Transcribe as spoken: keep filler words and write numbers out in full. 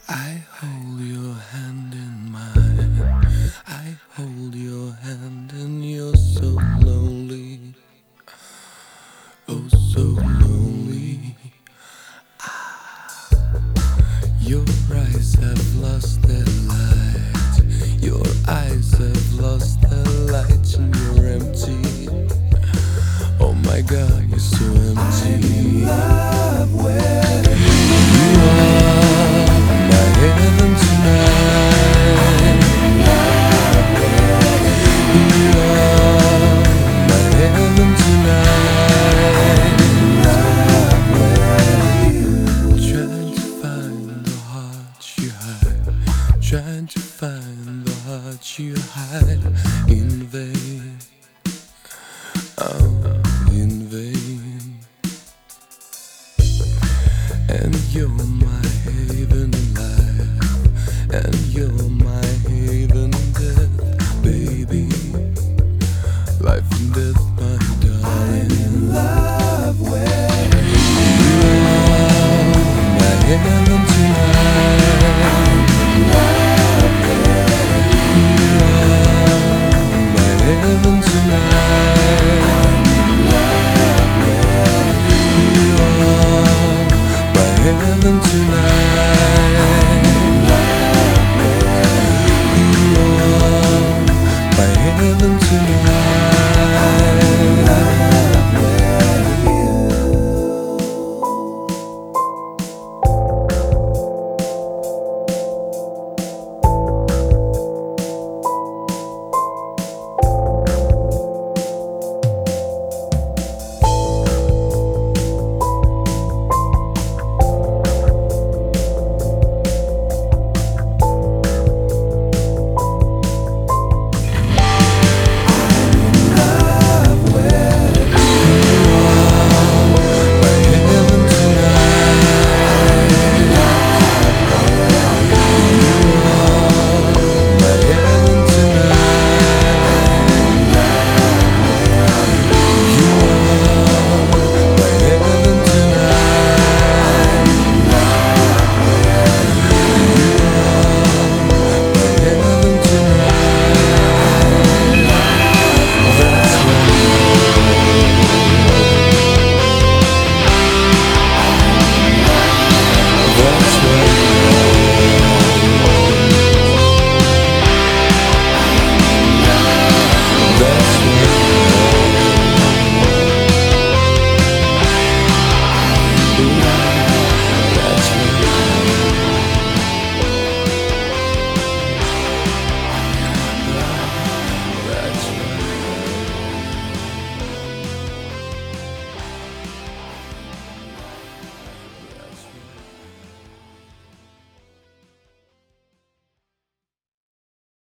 I hold your hand in mine. I hold your hand and you're so lonely. Oh, so lonely. Your eyes have lost their light. Your eyes have lost their light and you're empty. Oh my God, you're so empty. I'm in love with you. Are my heaven tonight. You are my heaven tonight. Trying to find the heart you hide. Trying to find the heart you hide in vain. Oh, in vain. And you're my haven in life, and you're my haven in death, baby. Life and death, my darling. I'm in love with you. Are my heaven tonight. You are my heaven tonight. You are my heaven tonight. You are my heaven tonight.